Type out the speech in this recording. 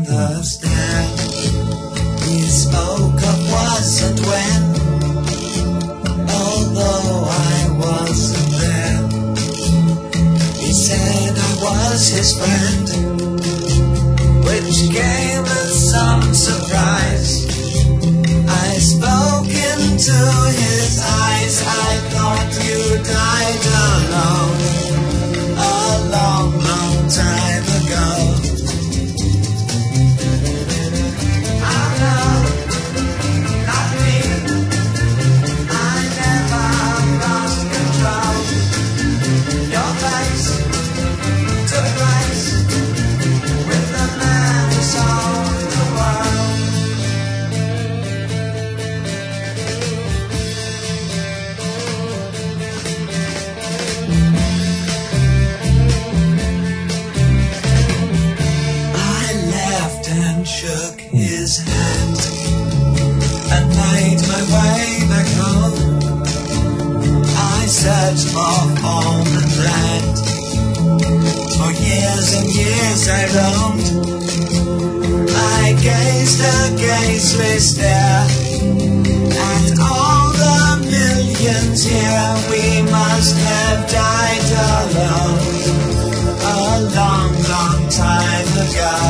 understand. We spoke of was and when, although I wasn't there. He said I was his friend, which came as some surprise. I spoke into his eyes. I thought you died alone a long, long time ago. Oh no, not me. I never lost control. Your face took place with the man who sold the world. I laughed and shook his hand and made my way back home. I searched for home and land. For years and years I roamed. I gazed a gazeless stare at all the millions here. We must have died alone a long, long time ago.